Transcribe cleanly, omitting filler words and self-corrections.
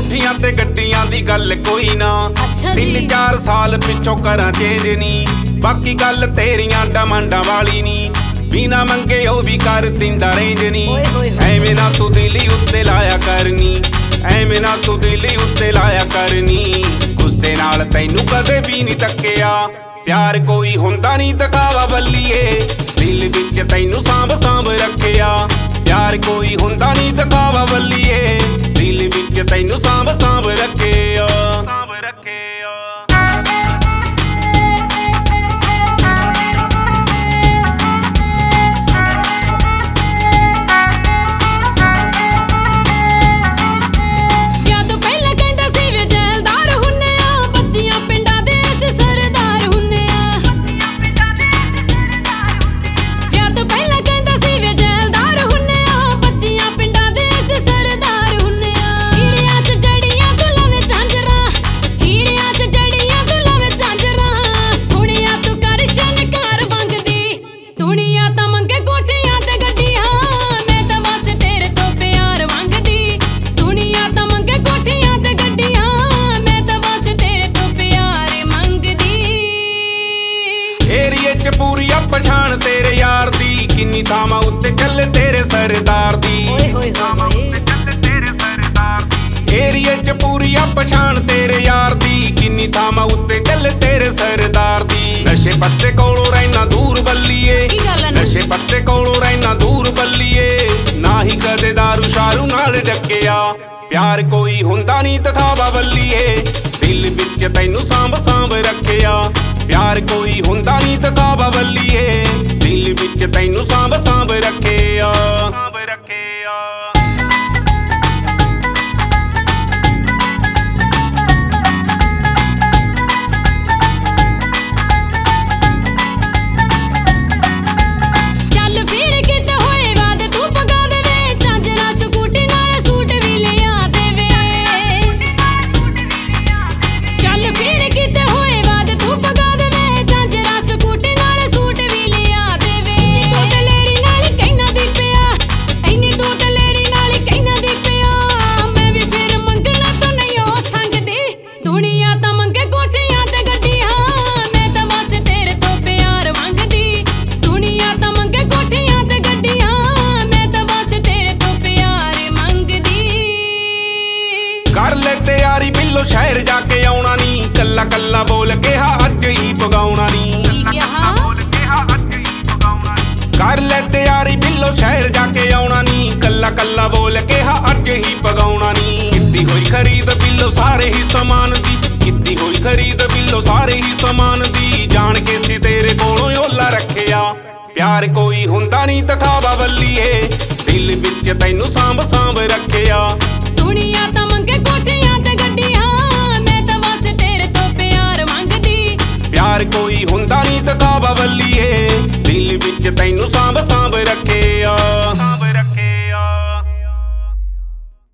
कोठियां ते गड्डियां दी गल कोई ना। 3-4 साल पिछों करा चेंज नी, बाकी गल तेरियां डमांडा वाली नी। बिना मंगे ओ भी कर दिंदा रेंज नी। ऐवें ना तू दिली उत्ते लाया करनी, ऐवें ना तू दिली उत्ते लाया करनी। गुस्से नाल तैनू कदे भी नहीं तक्किया, प्यार कोई हुंदा नहीं दिखावा बल्लीए। दिल विच तैनू सांभ सांभ रखिया, प्यार कोई हुंदा नहीं दिखावा बल्लीए। दिल विच तैनू सांभ सांभ रखिया। पूरी पछाण तेरे यार दी, किन्नी थावां उत्ते चल तेरे सरदार दी। एरिया च पूरी पछाण तेरे यार दी, किन्नी थावां उत्ते चल तेरे सरदार दी। नशे पत्ते कोलों रहना दूर बल्लीए, नशे पत्ते कोलों रहना दूर बल्लीए। ना ही कदे दारू शारू नाल डक्किया, प्यार कोई हुंदा नहीं दिखावा बल्लीए। दिल विच तैनू सांभ सांभ रखिया, प्यार कोई हुंदा नहीं दिखावा बल्लीए। दिल विच तैनू सांभ सांभ रखिया। कर ले तैयारी बिल्लो शहर जाके आउणा नी, कल्ला कल्ला बोल के हा अज ही पगाउणा नी। कर ले तैयारी बिल्लो शहर जाके आउणा नी, कल्ला कल्ला बोल के हा अज ही पगाउणा नी। कित्ती होई खरीद बिल्लो सारे ही समान दी, कित्ती होई खरीद बिल्लो सारे ही समान दी। जान के सी तेरे कोलों ओला रखिया, प्यार कोई हुंदा नहीं दिखावा बल्लीए। दिल विच तैनू सांभ सांभ रखिया। दुनिया तां मंगे कोठियां